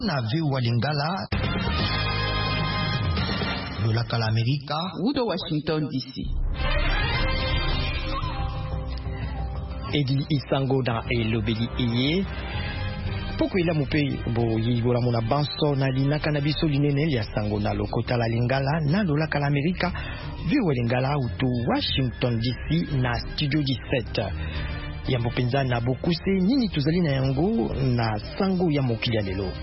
na VOA Lingala, Lolaka l'Amérique, ou de Washington DC. Edi Isango dans Elobeli Iye. Poko ila mupe bo yibola mona banso na linaka na biso linene ya sango na lokota la Lingala na Lolaka l'Amérique, VOA Lingala utu Washington DC na studio 17. Ya mpenza na bokuse nini tuzali na yango na sango ya mokili ya lelo.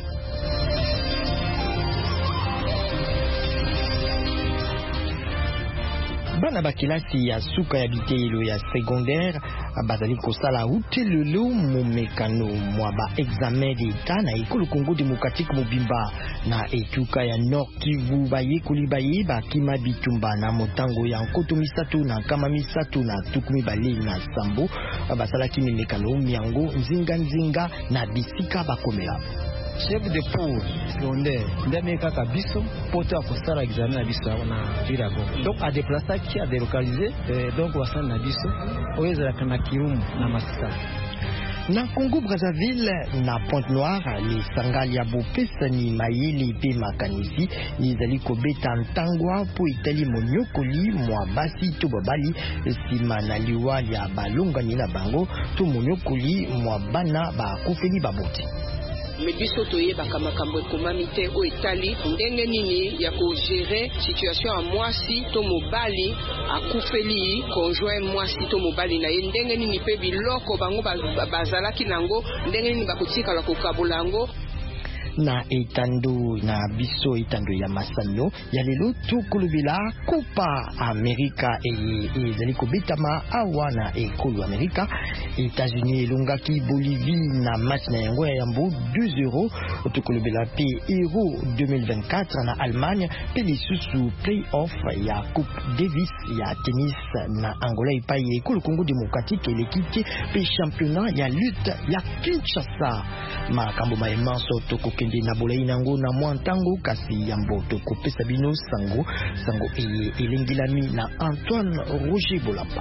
Bana bakilasi ya suka ya bitelo ya secondaire bazali kosala utelelo momekano mwa ba examen d'etat na ekolo Congo démocratique mobimba na etuka ya Nord Kivu bayekoli bayeba kima bitumba na motango ya nkoto misato na kama misato na tukumi bale na sambo basalaki mimekano miango nzinga na bisika bakomela. Chef de pôle secondaire ndame kaka biso poto akosala examen na biso na Virago donc a déplacer qui a délocalisé donc wasana na biso oyezala kana Kirumu na Masika na Congo Brazzaville na Pointe-Noire les sangali ya bopesani mayele pe makanisi nizali kobeta ntangwa po itali monyokoli mwa basi to babali sima na liwa ya balongani na bango to monyokoli mwa bana ba kufeli baboti. Mebiso toyebaka makambo ekomami te o etali ndenge nini ya kogere situation ya mwasi to mobali akufeli conjoint mwasi to mobali na ye ndenge nini pe biloko bango bazalaki nango ndenge nini bakotikala kokabula yango na etando na biso etando ya masano ya lelo tukulubila Copa America ezali kobetama awa na ekolo Amerika. États-Unis elongaki Bolivie na match na yango ya yambo 2-0 tukulubila pe Euro 2024 na Allemagne pe lisusu play-off ya Coupe Davis ya tennis na Angola epai ekolo Congo démocratique elekiti pe championnat ya lutte ya Kinshasa makambo maemanso tokokende na bolai nango na mwantango kasi yambo tokopesa bino sango elengilami na Antoine Roger Bolamba.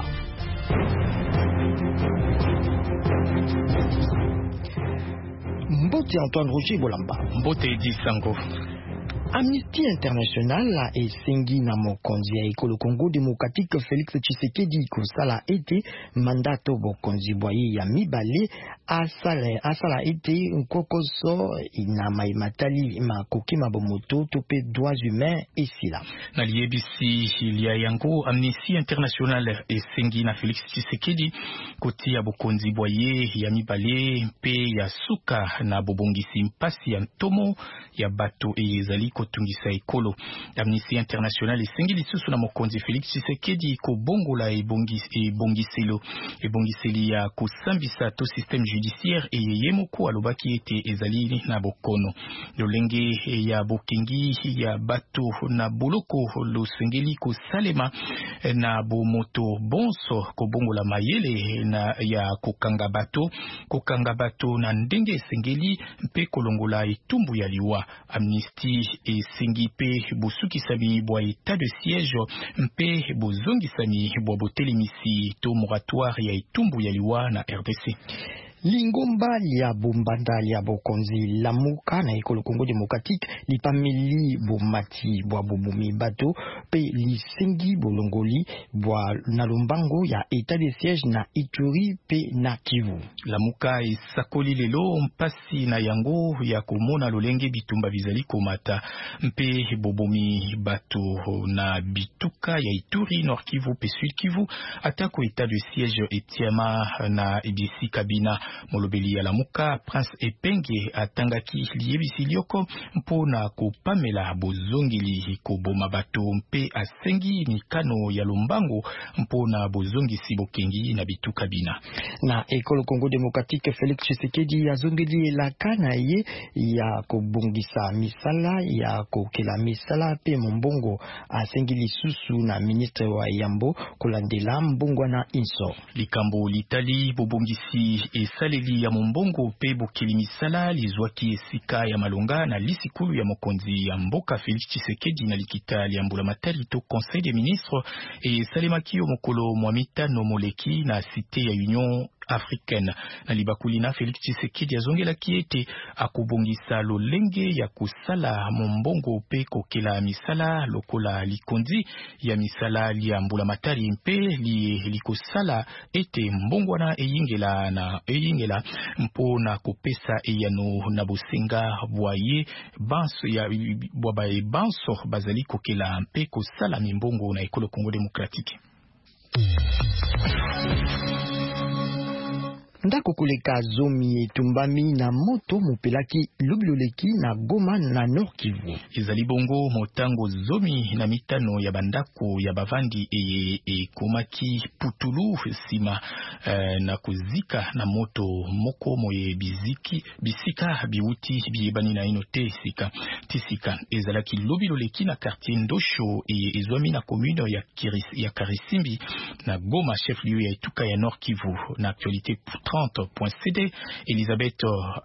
Mbote Antoine Roger Bolamba. Mbote di sango. Amnesty International esengi na mokonzi ya ekolo Congo démocratique Félix Tshisekedi kosala ete mandato bokonzi boye ya mibale asala ete nkokoso na maimatali makoki mabomoto to pe droits humains esila na liebisi ilia yango. Amnesty International esengi na Félix Tshisekedi kotia bokonzi boye ya mibale pe ya suka na bobongisi mpasi ya ntomo ya bato ezali kotungisa ekolo. Amnesty International esengi lisusu na mokonzi Félix Tshisekedi ko bongola ebongiseli ya kosambisa to système judiciaire ye moko alobaki ete ezali na bokono lolenge ya bokengi ya bato na boloko losengeli kosalema na bomoto bonso ko bongola mayele na ya kokanga bato na ndenge esengeli mpe kolongola etumbu ya liwa. Amnesty esengi pe bosukisami bwa état de siège mpe bozongisami bwa botelemisi to moratoire ya etumbu ya liwa na RDC. Lingomba ya bombanda ya bokonzi lamuka na ekolo Congo démocratique lipameli bomati bwa bobumi bato pe lisengi bolongoli bwa na lombango ya état de siège na Ituri pe na Kivu. Lamuka esakoli lelo mpasi na yango ya komona lolenge bitumba bizali komata mpe bobomi bato na bituka ya Ituri, Nord Kivu pe Sud Kivu atako état de siège etiama na ebisi kabina. Molobeli ya Lamuka Prince Epenge atangaki liebisi lioko mpona kopamela bozongeli koboma bato mpe asengi mikano ya lombango mpona bozongisi bokengi na bituka bina. Na ekolo Congo démocratique Félix Tshisekedi azongeli elaka na ye ya kobongisa misala ya kokela misala pe mombongo asengi lisusu na ministre wa yambo kolandela mbongo na inso. Likambo litali bobongisi esaleli ya mombongo pe bokeli misala lizwaki esika ya malonga na lisikulu ya mokonzi ya mboka Félix Tshisekedi na likita liambula matari to conseil des ministres esalemaki yo mokolo mwa mitano moleki na cité ya Union africaine. Na libakulina Félix Tshisekedi azongela kiete akubongisa lolenge ya kusala mombongo pe kokela misala lokola likondi ya misala lia mbula matari mpe likosala ete mbongwana eyingela mpo na kopesa eyano na bosenga bwaye banso ya bwabaye banso bazali kokela mpe kosala mimbongo na ekolo Congo Démocratique. Ndako koleka zomi etumbami na moto mopelaki lubiloleki na Goma na Nord Kivu. Ezali bongo motango zomi na mitano ya bandako ya bavandi ekomaki putulu sima na kuzika na moto moko moye bisika biuti biyebani na inote tisika. Ezalaki lubiloleki na quartier Ndosho ezwami na commune ya Karisimbi na Goma chef-lieu ya etuka ya Nord Kivu. Na actualité 30.cd Elisabeth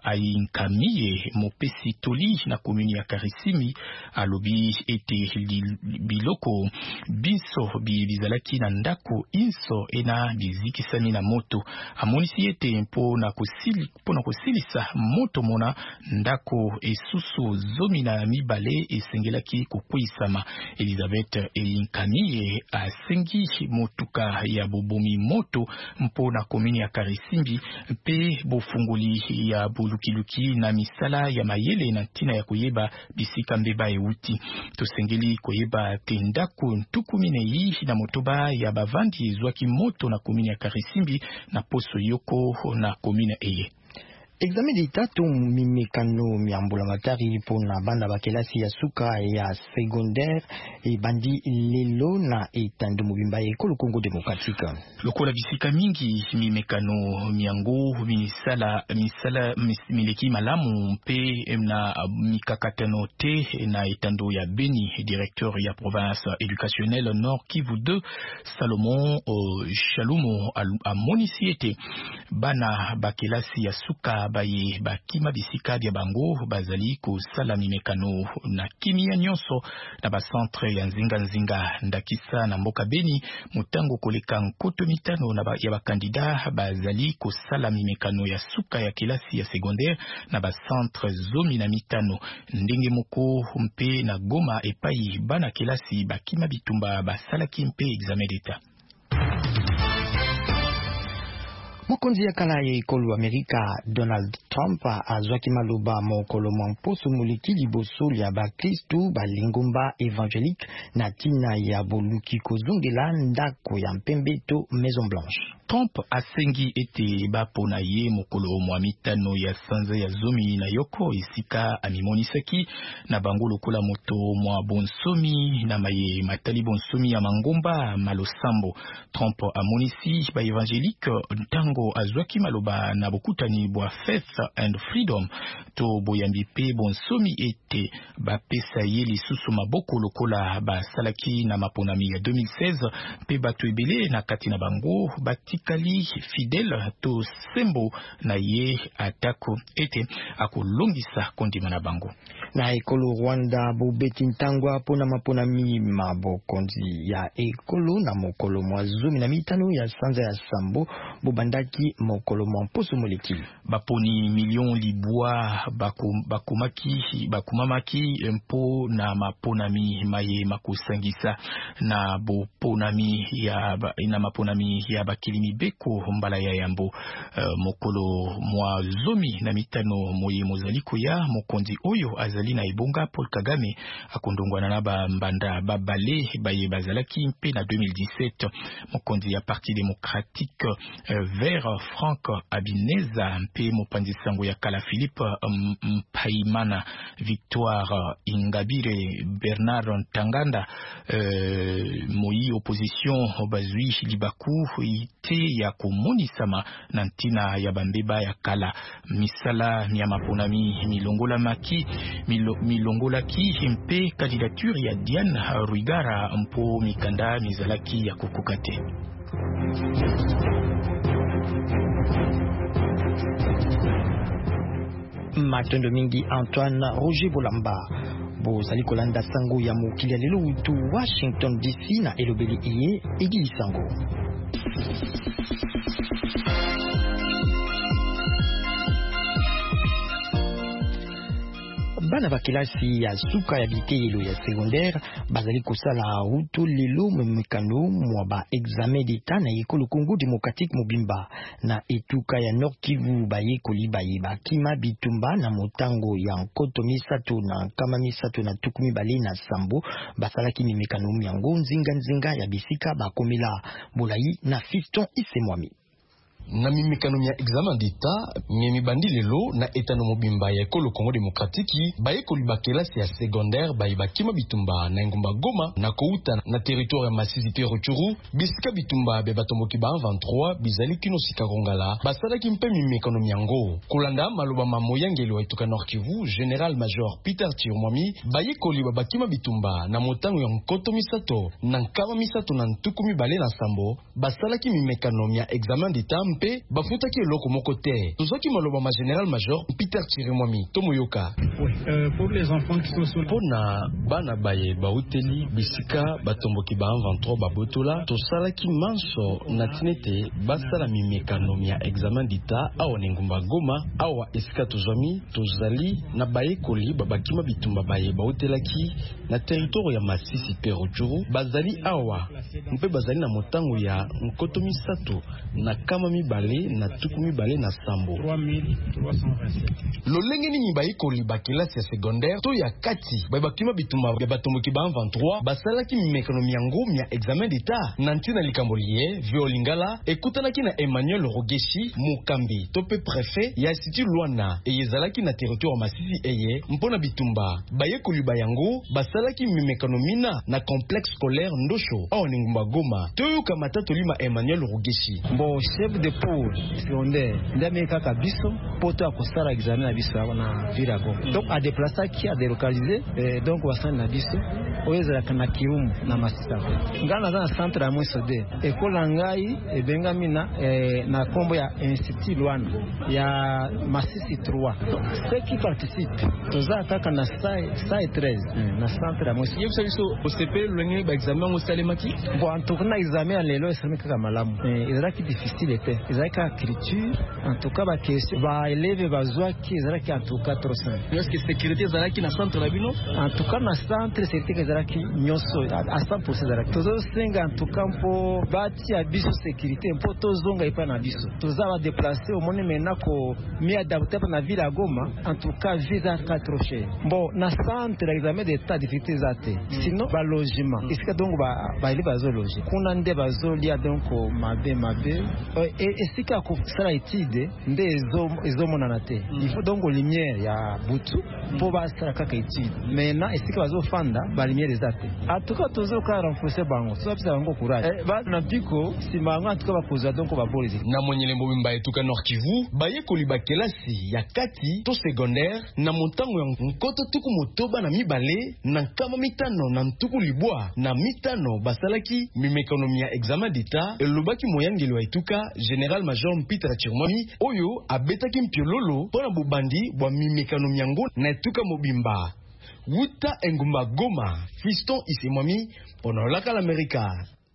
Ainkamiye mopesi toli na commune ya Karisimi alobi ete biloko biso bizalaki na ndako inso ena bizikisami na moto amonisi ete mpo na kosilisa moto mona ndako esusu zomi na mibale esengelaki kokwisama. Elisabeth Ainkamiye asengi motuka ya bobomi moto mpo na commune ya Karisimbi pe bofungoli ya bulukiluki na misala ya mayele na ntina ya koyeba bisika mbeba euti. Tosengeli koyeba tendako ntukuminei na motoba ya bavandi ezwaki moto na komine ya Karisimbi na poso yoko na komine eye. Examen d'État mimekano miambula matari pona banda bakelasi ya suka ya secondaire e bandi lelo na etando mobimba ekolo Congo Démocratique. Lokola bisika mingi mimekano miango misala mileki malamu mpe na mikakatano te na etando ya Beni. Directeur ya province éducationnelle Nord Kivu 2 Salomon Chalumo a monisiete bana bakelasi ya suka baye bakima bisika bya bango bazali ko sala mimekano na kimia nyonso na ba centre ya nzinga ndakisa na mboka Beni mutango koleka nkoto mitano na ya bakandida bazali ko sala mimekano ya suka ya kilasi ya secondaire na ba centre zomi na mitano ndenge moko mpe na Goma epai bana kilasi bakima bitumba basalaki mpe examen d'État. Mokonzi ya kala ya ekolo Amerika Donald Trump azwaki maloba mokolo mwamposo moleki liboso ya bakristu balingomba evangelique na tina ya boluki kozongela ndako ya mpembeto Maison Blanche. Trump asengi ete bapona ye mokolo mwa mitano ya sanza ya zomi na yoko esika amimonisaki na bango lokola moto mwa bonsomi na maye matali bonsomi ya mangomba malosambo. Trump amonisi ba evangelique ntango azwaki maloba na bokutani bwa Faith and Freedom to boyambi pe bonsomi ete bapesa ye lisusu maboko lokola basalaki na maponami ya 2016 pe bato ebele na kati na bango batikali fidèle to sembo na ye atako ete akolongisa kondima na bango. Na ekolo Rwanda bobeti ntangwa pona maponami mabokonzi ya ekolo na mokolo mwa zomi na mitano ya sanza ya sambo bobandaki mokolo mwa mposo moleki. Baponi million libwa bakumamaki mpo na maponami maye makusangisa na boponami ya bakilimi beko mbala ya yambo. Mokolo mwa zomi na mitano moye mozaliko ya mokonzi oyo azali na ebonga Paul Kagame akondongwana na bambanda babale baye bazalaki mpe na 2017 mokonzi ya Parti démocratique vert Frank Abineza mpe mopanzi sango ya kala Philippe Mpaimana Victoire Ingabire Bernard Ntanganda moyi opposition bazui libaku ite ya komonisama na ntina ya bambeba ya kala misala ya maponami milongolaki mpe candidature ya Diane Rwigara mpo mikanda mizalaki ya kokokate. Matondo mingi Antoine Roger Bolamba bozali kolanda sango ya mokili ya lelo utu Washington DC na elobeli iye Egi Sango. bana bakilasi ya suka ya bitelo ya secondaire bazali kosala auto lelo memekano mwa ba examen d'etat na ekolo Congo démocratique mobimba na etuka ya Nord Kivu bayekoli bayeba kima bitumba na motango ya nkoto misato na nkama misato na tukumi bale na sambo basalaki memekano yango nzinga ya bisika bakomela bolai na Fiston Isemwami. Na mimekano ya examen d'etat mibandi lelo na etano mobimba ya ekolo Congo démocratique bayekoli bakelasi ya secondaire bayibakima bitumba na ngumba Goma na kouta na territoire ya Masisi pe Rutshuru bisika bitumba be batomboki ba 23 bizali kino sika kongala basalaki mpe mimekano yango kolanda maloba mamoyangeli wa etuka Nord Kivu General Major Peter Chiromwami bayekoli babakima bitumba na motango ya nkoto misato na nkama misato na ntukumi bale na sambo basalaki mimekano ya examen d'etat mpe bafutaki eloko moko te tozoki maloba ma General Major Peter Chiromwami tomoyoka pour les enfants qui sont sur pona bana baye bauteli bisika batomboki ba 23 babotola tosalaki manso na tinete basala mimekano ya examen d'etat awa ngumba Goma awa esika tozami tozali na bayekoli babakima bitumba baye bautelaki na territoire ya Masisi pe Rutshuru bazali awa mpe bazali na motango ya nkoto misato na kama mibale na tuku mibale na sambo 3327 lolenge nini bayekoli bakelasi ya secondaire to ya kati babakima bitumba ya batomboki ba 23 basalaki mimekano yango ya examen d'etat na ntina likambo liye Violingala ekutanaki na Emmanuel Rogeshi Mukambi tope préfet ya Institut Luana eyezalaki na territoire Masisi eye mpona bitumba bayekoli bayango basalaki mimekano mina na complexe scolaire Ndosho awa ngumba Goma toyoka matatu lima Emmanuel Rogeshi bon chef de pôle secondaire ndame kaka biso poto akosala examen na biso na virago donc a déplacer qui a délocalisé donc wasana na biso oyezala kana kirumu na masisa ngana za centre ya Mwesode ekola ngai ebengami na kombo ya Institut Luana ya Masisi 3 ceux qui participent toza kaka na sai 13 na centre ya Mwesode yebusa biso OCP lwenye ba examen osalemaki bon en tout cas na examen ya lelo esalemi kaka malamu ezalaki difficile te ezalaki écriture en tout cas ba question ba élève bazwaki ezalaki en tout cas trop simple est-ce que sécurité ezalaki na centre la bino en tout cas na centre sécurité ezalaki nyoso à 100% ezalaki tozo senga en tout cas mpo bati ya biso sécurité mpo tozonga ipa na biso toza ba déplacer au monde maintenant ko mi adapter na ville à Goma en tout cas visa ka trop cher bon na centre l'examen d'état difficulté zate sinon ba logement est-ce donc ba ili bazo loger kuna nde bazo lia donc mabe et sika ko sala étude nde ezomona na te il faut donc lumière ya butu pour ba sala kaka étude maintenant esika bazo fanda ba lumière ezate en tout cas tozo ka renforcer bango so pisa bango courage ba na biko simango en tout cas ba poser donc ba bolezi na monyele mbomba etuka Nord Kivu bayekoli bakelasi ya kati to secondaire na montango ya nkoto tuku motoba na mibale na kama mitano na ntuku libwa na mitano basalaki mimekano ya examen d'etat elobaki moyangeli wa etuka General Major Peter Chiromwami oyo abetaki mpiololo pona bobandi bwa mimekano yango na etuka mobimba wuta ngumba Goma Fiston Isemwami pona laka l'América.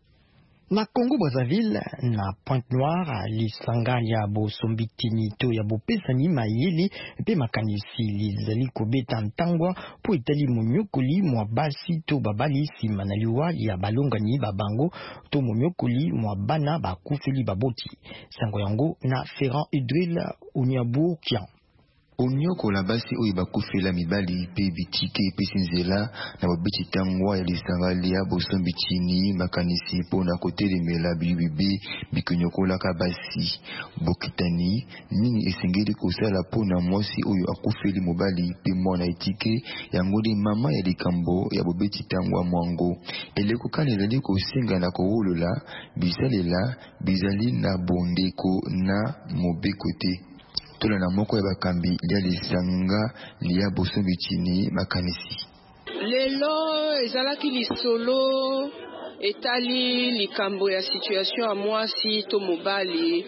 Na Congo Brazzaville na Pointe-Noire lisanga ya bosombitini to ya bopesani mayele pe makanisi lizali kobeta ntangwa po etali monyokoli mwa basi to babali sima na liwa ya balongani babango to monyokoli mwa bana bakufeli baboti sango yango na Ferrand Udril Onyabourkian Onyoko la basi oyo bakufela mibali pe bitike pe sinzela na babeti tangwa ya lisanga lia bosombi chini makanisi pona kotelemela bibibi bikonyokola ka basi bokitani nini esengeli kosala pona mwasi oyo akufeli mobali pe mwana etike yango de mama ya likambo ya bobeti tangwa mwango eleko kanelali kosenga na kowolola bisalela bizali na bondeko na mobekote tola na moko ya bakambi lia lisanga lia bosombi chini makanisi lelo ezalaki lisolo etali likambo ya situation ya mwasi to mobali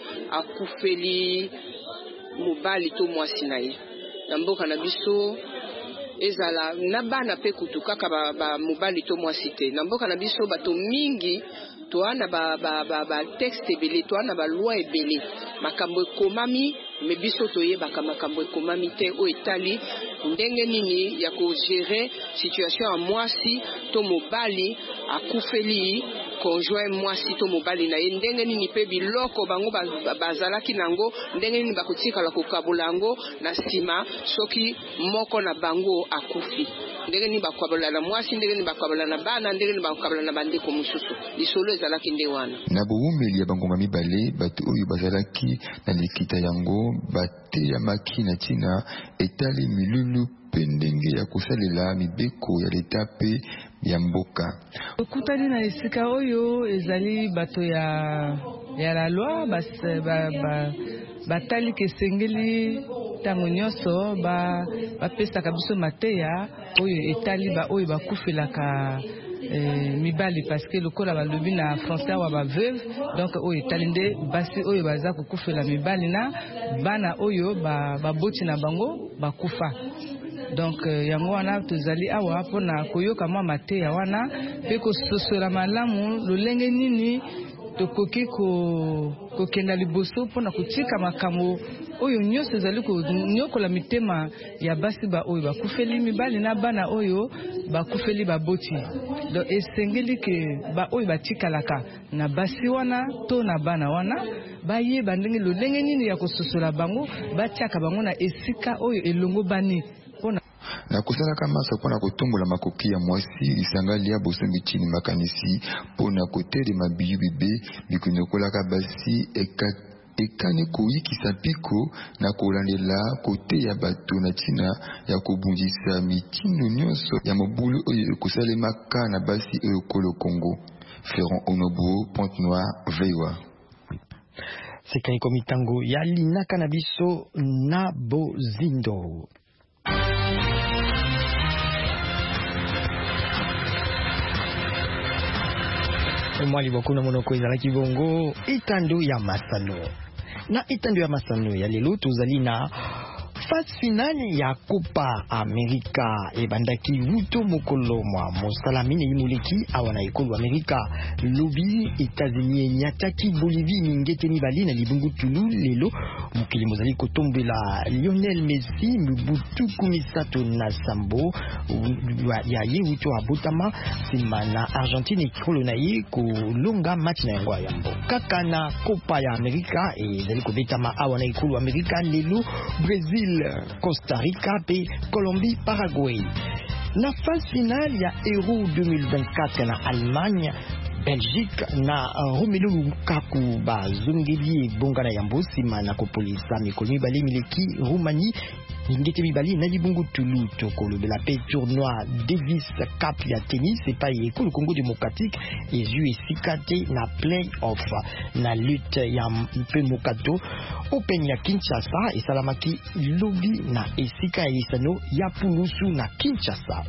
akufeli mobali to mwasi na ye na mboka na biso ezala na bana pe kutu kaka ba mobali to mwasi te na mboka na biso bato mingi toana ba texte ebele toana ba loi ebele makambo ekomami me biso toyebaka makambo ekomami te oyo etali ndenge nini ya kogere situation ya mwasi to mobali akufeli conjoint mwasi to mobali na ye, ndenge nini pe biloko bango bazalaki nango, ndenge nini bakotikala kokabola yango na nsima soki moko na bango akufi, ndenge nini bakokabola na mwasi, ndenge nini bakokabola na bana, ndenge nini bakokabola na bandeko mosusu. Lisolo ezalaki nde wana na bowumeli ya bangoma mibale bato oyo bazalaki na likita yango bateyamaki na ntina etali milulu pe ndenge ya kosalela mibeko ya leta pe ya mboka. Okutani na esika oyo ezali bato ya la loi batali kesengeli tango nyonso bapesaka biso mateya oyo etali oyo bakufelaka mibali, parce que lokola balobi na français wa ba veuve, donc oyo etali nde basi oyo baza kokufela mibali na bana oyo baboti na bango bakufa. Donc yango wana tozali awa mpona koyoka mwa mateya wana pe kososola malamu lolenge nini tokoki kokenda liboso mpona kotika makambo oyo nyonso ezali konyokola mitema ya basi oyo bakufeli mibali na bana oyo bakufeli baboti. Donc esengeli ke oyo batikalaka na basi wana to na bana wana bayeba ndenge lolenge nini ya kososola bango batiaka bango na esika oyo elongo bani na kosalaka masa mpona kotombola makoki ya mwasi lisangali ya bosombi chini makanisi mpona kotelema biyu bibe bikonyokolaka basi ekani koyikisa mpiko na kolandela kote ya bato na ntina ya kobundisa mitindo nyonso ya mobulu oyo ekosalemaka na basi oyo kolo Congo. Ferron Onobo, Pointe-Noire, VOA. Sekani komitango ya linaka na biso na bozindo. Mwali wakuna monoko ezalaki bongo etando ya masano. Na etando ya masano ya lelo tozali na phase finale ya Copa America ebandaki wuto mokolo mwa mosala mine yimuleki awana ekolo America lobi États-Unis nyataki Bolivie mingete mibali na libungu tulu lelo mokili mozali kotombela Lionel Messi mibutu 17 ya ye wuto abotama sima na Argentine ekolo na ye kolonga match na yango ya mbo kaka na Copa ya America ezali kobetama awana ekolo America lelo Brésil, Costa Rica et Colombie, Paraguay. La phase finale ya Euro 2024 na Allemagne, Belgique na Romelu Lukaku bazongeli bonga na yambo sima na kopolisa mikolo mibale mileki Roumanie ingete mibali na libungu tulu tokolobela pe tournoi Davis Cup ya tennis epai ekolo Congo démocratique ezu esikate na play-off na lutte ya mpe mokato Open ya Kinshasa esalamaki lobi na esika ya lisano ya Pulusu na Kinshasa.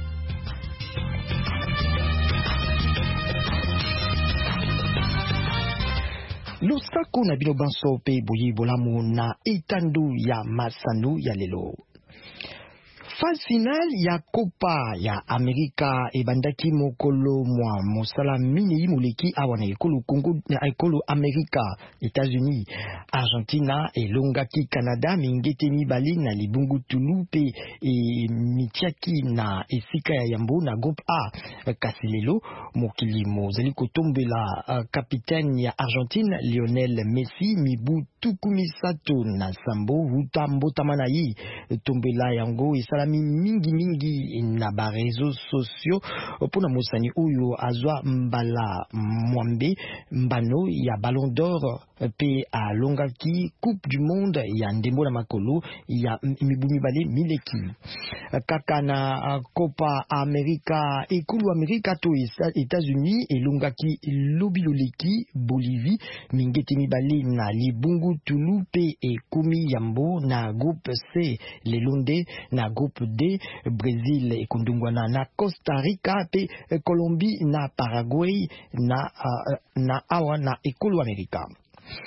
Losako na bino banso pe boyi bolamu na etando ya masano ya lelo. Phase finale ya Copa ya America ebandaki mokolo mwa mosala mini muleki awana ekolo Congo na ekolo America, États-Unis, Argentina elongaki Canada mingete mibali na libungu tulu pe mitiaki na esika ya yambo na groupe A. Kasilelo mokili mozali kotombela kapitaine ya Argentine Lionel Messi mibu 17 wuta mbotama na yi tombela yango esalami mingi na ba réseaux sociaux pona mosani oyo azwa mbala mwambe mbano ya Ballon d'Or pe alongaki Coupe du Monde ya ndembo na makolo ya mibumi bale mileki kaka na Copa America ekulu America to États-Unis elongaki lobiloleki Bolivie mingeti mibale na libungu tulu pe ekumi yambo na groupe C lelonde na groupe D Brésil ekundungwana na Costa Rica pe Colombie na Paraguay na awa na ekulu America.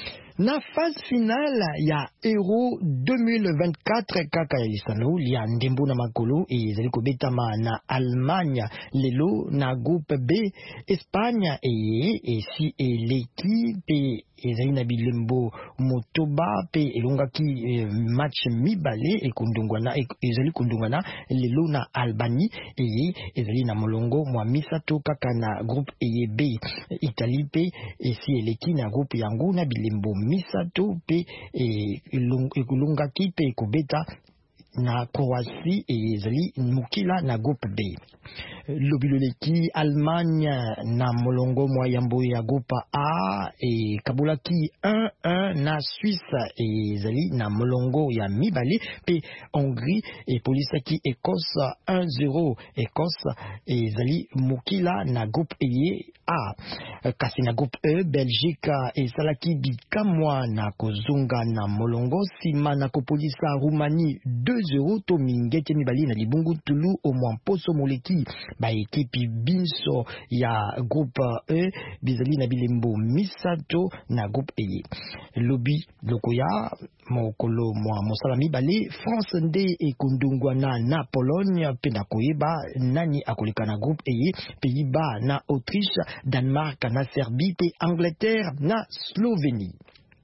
Na phase finale ya Euro 2024 kaka ya lisano lia ndembo na makolo ezali kobetama na Allemagne lelo na groupe B. Espagne si eleki pe ezali na bilembo motoba pe elongaki match mibale ezali kondongwana lelo na Albanie ezali na molongo mwa misato kaka na groupe B. Italie pe si eleki na groupe yango na bilembo misato pe elongaki pe kobeta na Croatie ezali mukila na groupe B. Lobiloleki Allemagne na molongo mwa yambo ya groupe A kabulaki 1-1 na Suisse ezali na molongo ya mibale pe Hongrie polisaki Écosse 1-0 Écosse ezali mukila na groupe A. Kasi na groupe E Belgique esalaki bikamwa na kozunga na molongo sima na kopolisa Roumanie 2-0 to mingete mibali na libungu tulu o mwamposo moleki ba ekipi binso ya groupe E bizali na bilembo misato na groupe E. Lobi lokoya mokolo mwa mosala mibale France nde ekondungwa na Pologne pe na koyeba nani akoleka na groupe E. Pays-Bas na Autriche, Danemark na Serbie pe Angleterre na Slovénie.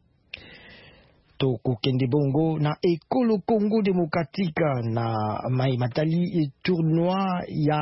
Toko kende bongo na ekolo Congo démocratique na matali tournoi ya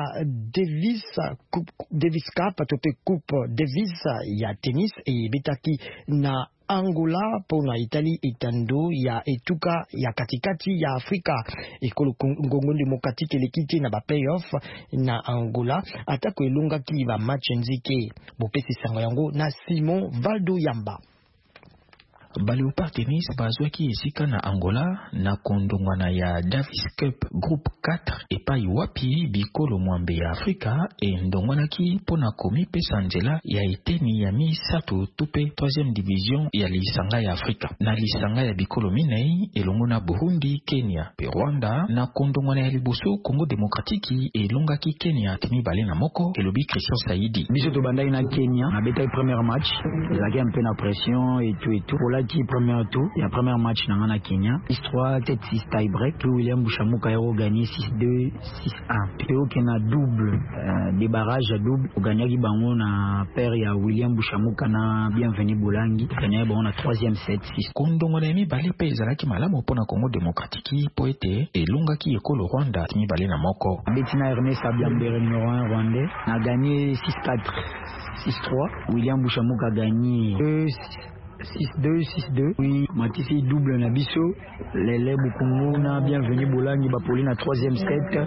Davis Cup tope Coupe Davis ya tennis betaki na Angola pona Italie etando ya etuka ya katikati ya Afrika. Ekolo Congo démocratique lekiti na ba playoff na Angola atako elunga ki ba match nzike bopesi sango yango na Simon Valdo Yamba. Baleopard Tennis bazwaki esika na Angola na kondongwana ya Davis Cup Group 4 epai wapi bikolo mwambe ya Afrika ndongwanaki pona komi pesa nzela ya eteni ya misato tupe 3e division ya lisanga ya Afrika. Na lisanga ya bikolo minei elongo na Burundi, Kenya pe Rwanda na kondongwana ya liboso Congo Démocratique elongaki Kenya timi bale na moko elobi Christian Saidi. Biso to bandai na Kenya na beta premier match ezaki un peu na pression et tout. Qui premier tour, il y a premier match dans la Kenya. 6-3, tête 6 tie break. Puis William Bouchamuka a gagné 6-2, 6-1. Puis il y a double, des barrages à double. Au gagnant qui bango na père il y a William Bouchamuka na bienvenu Bolangi. Gagné bon na 3e set 6. Kondongo na mi balé pe ezalaki malamu pona Congo Démocratique po ete elonga ki ekolo Rwanda mi balé na moko. Bettina Ernest Abiambere numéro 1 rwandais a gagné 6-4, 6-3. William Bouchamuka a gagné 6-2. Oui, Matisse double na biso. Lele Bukungu na bienvenu Bolangi Bapoli na 3e set.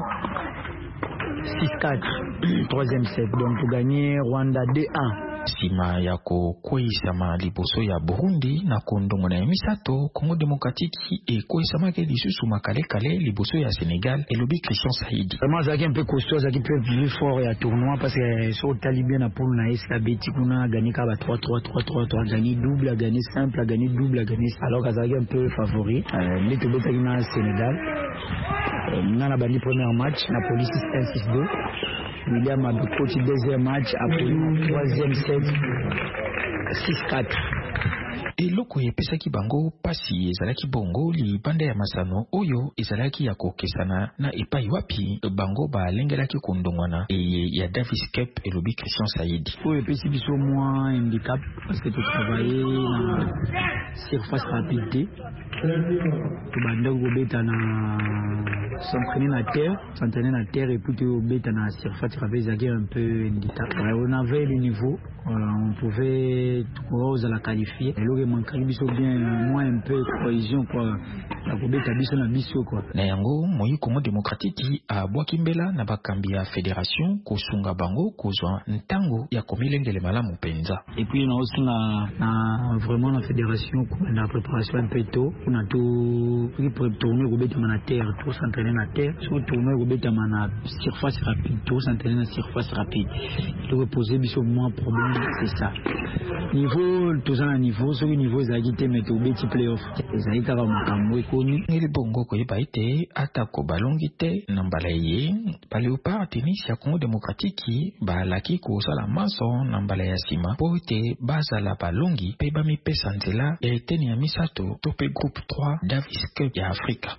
6-4. 3e set. Donc pour gagner Rwanda 2-1. Sima ya kokwesama liboso ya Burundi na kondongo na misato Congo Démocratique kwesama ke lisusu makale kale liboso ya Sénégal elobi Christian Saidi. Vraiment ça qui un peu costaud, ça qui peut plus fort ya tournoi parce que sur Talibien na pour na SK Beti kuna gagné ka ba 3-3 gagné double, a gagné simple, a gagné double, a gagné alors que ça qui un peu favori. Les to beta na Sénégal. Na bandi premier match na police 1-6-2. William a coach deuxième match après 3e set 6-4. Eloko yepesaki bango pasi ezalaki bongo libanda ya masano oyo ezalaki ya kokesana na epai wapi bango balengelaki kondongwana ya Davis Cup elobi Christian Saidi. Oyo epesi biso mwa handicap parce que tu travailler na surface rapidité. Tu banda kobeta na s'entraîner na terre et puis tu beta na surface rapidité un peu handicap. On avait le niveau, on pouvait oser la qualifier. Et là manquait biso bien moins un peu cohésion quoi. La kobeta biso na biso quoi. Na yango moyi Congo Démocratique a bwakimbela na bakambi ya fédération kosunga bango kozwa ntango ya komilengele malamu penza. Et puis on a aussi na vraiment la fédération na préparation un peu tôt. On a tout pour tourner kobeta na terre, tout s'entraîner na terre, sur tourner kobeta na surface rapide, tout s'entraîner na surface rapide. Donc poser biso moins problème c'est ça. Niveau tout ça à niveau, sur niveau ezalaki te me tobeti playoff ezalaki kaka makambo ekoni ngeli bongo koyeba ete atako balongi te na mbala ye baleopard tennis ya Congo démocratique balaki kozala maso na mbala ya nsima po ete bazala balongi mpe bamipesa nzela ya eteni ya misato to mpe groupe 3 Davis Cup ya Afrika.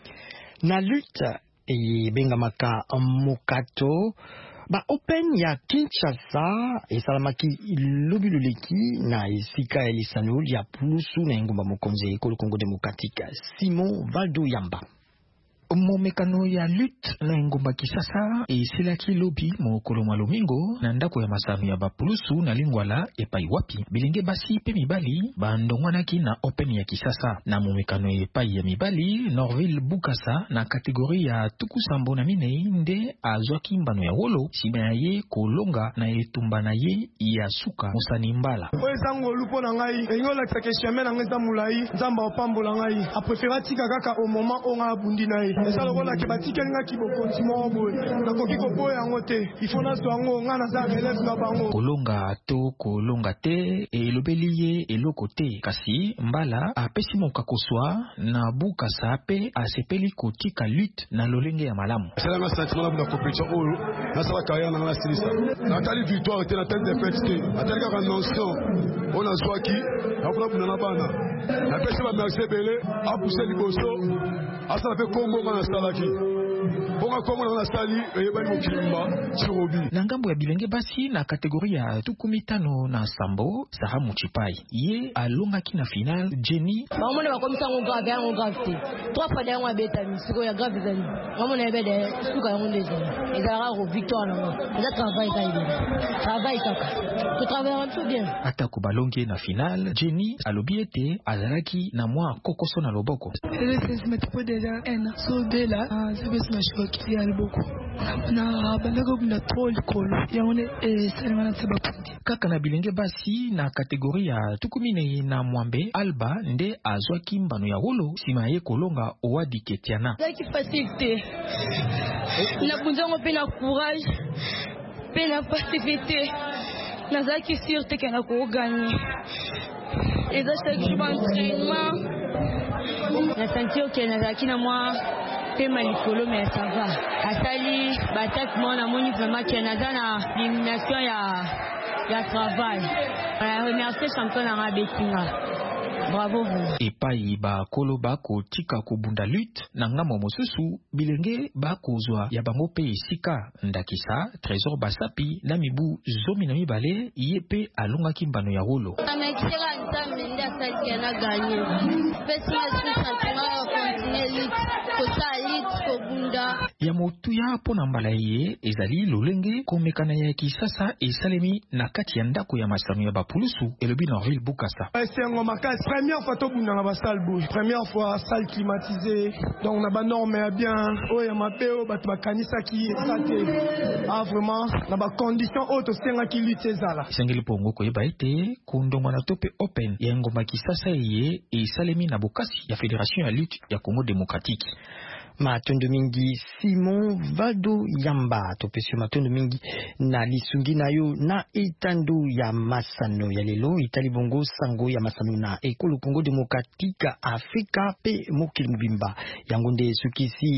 Na lutte ebengamaka mokato Open ya Kinshasa esalamaki lobiloleki na esika ya lisano ya pulusu na engumba mokonzi ekolo Congo démocratique Simon Valdo Yamba. Momekano ya lutte na engumba Kisasa esilaki lobi mokolo mwa lomingo na ndako ya masano ya bapulusu na lingwala epai wapi bilenge basi pe mibali bandongwanaki na Open ya Kisasa na momekano epai ya mibali Norville Bukasa na kategori ya tukusambo na minei nde azwaki mbano ya wolo sima ya ye kolonga na etumba na ye ya suka musani mbala oezango lupo na ngai engola tsakesheme na ngeza mulai nzamba opambola ngai apreférati kaka au moment onga abundi na ye esa lokola ke batikeli nga kiboko timo boye nakoki koboya yango te ifo nazo yango nga naza relève na bango kolonga to kolonga te elobeli ye eloko te kasi mbala apesi mokakoswa na Bukasa pe asepeli kotika lutte na lolenge ya malamu salama sentiment na compétition oyo nasala carrière na la silisa natali victoire te na tête de fête te atali kaka notion on a zwaki akula kuna na bana na pesi ba merci belé a pousser liboso asala pe Congo na salaki bonga Congo na sali eyebani mokimba chirobi na ngambo ya bilenge basi na kategoria ya 15 na sambo Sarah Muchipai ye alongaki na final Jenny bamone bakomisa ngo grave yango grave te trois fois yango abeta misiko ya grave zani bamone ebede suka yango ndezo ezara ko victoire na eza travail kaka to travailler tout bien atako balongi na final Jenny alobi ete azalaki na mwa kokoso na loboko so de la c'est choqué il y a beaucoup na balego na troll kolo yaone selma na sabapundi kaka na bilenge basi na kategori ya 14 na mwambe Alba nde azwaki mbano ya wolo sima ye kolonga Owadi Ketiana zaki facilité na bunzango pe na courage pe na passivité na zaki sûreté kana ko gagner et ça chaque jour entraînement na sentir que na zaki na moi pe malikolo mais ça va asali batak mona moni vraiment que na na l'élimination ya travail on remercie champion na Betinga bravo vous epai ba kolo bako tika kubunda lutte na ngamo mosusu bilenge bakozwa ya bango pe esika ndakisa Trésor Basapi na mibu zomi na mibale yepe alongaki mbano ya wolo amekira ntambe nda saki na gagné pesi le sentiment continuer lutte kota lutte kubunda ya motuya pona mbala ye ezali lolenge komekana ya Kisasa esalemi na kati ya ndako ya masano ya bapulusu elobi Norville Bukasa première fois to bunda ba salle bouge première fois salle climatisée donc na ba norme bien oya mapeo bato bakanisa ki sate vraiment na ba condition auto senga ki lutte ezala sengeli pongo ko yeba ete kundongwa na tope Open ya ngoma Kisasa ye esalemi na bokasi ya Fédération ya lutte ya Congo démocratique matondo mingi Simon Valdo Yamba topesi matondo mingi na lisungi nayo na itando ya masano ya lelo itali bongo sango ya masano na ekolo Congo démocratique Afrika pe mokili mubimba yango nde sukisi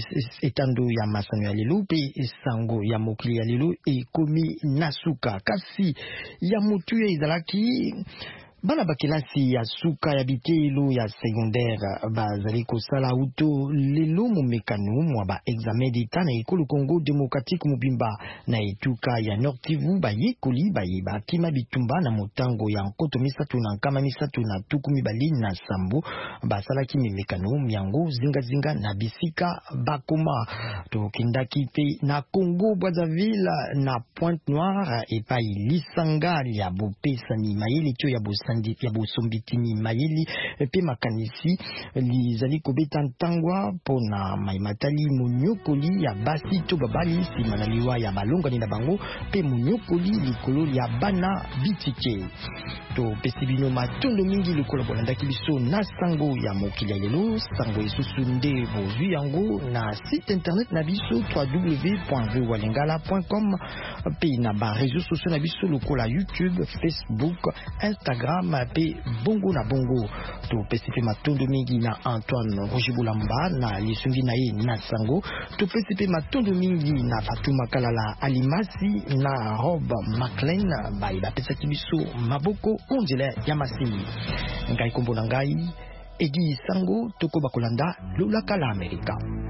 itando ya masano ya lelo pe sango ya mokili ya lelo ekomi nasuka kasi ya mutu ya izalaki bana bakilasi ya suka ya bitelo ya secondaire bazali kosala uto lelo momekano mwa ba examen d'etat na ekolo Congo démocratique mobimba na etuka ya Nord Kivu bayekoli bayeba kima bitumba na motango ya nkoto misatu na nkama misatu na tuku mibali na sambo basalaki mimekano miango zinga na bisika bakoma tokendaki pe na Congo Brazzaville na Pointe Noire epai lisanga ya bopesani mayele tio ya ya bosombitini mayili pe makanisi lizali kobeta ntangwa pona maimatali munyokoli ya basi to babali sima na liwa ya balonga na bango pe munyokoli likolo ya bana bitike to pesibino matondo mingi likolo bolandaki biso na sango ya mokili lelo sango isusu nde bozwi yango na site internet na biso www.vwalingala.com pe na ba réseaux sociaux na biso lokola YouTube, Facebook, Instagram mama pe bongo na bongo tupesi pe matundu mingi na Antoine Rojibulamba na lisungi na ye na sango tupesi pe matundu mingi na Fatuma Kalala Alimasi na Rob McLean bai bapesa kibiso maboko onjela ya masi ngai kombo na ngai Edi Sango toko bakolanda lula kala Amerika.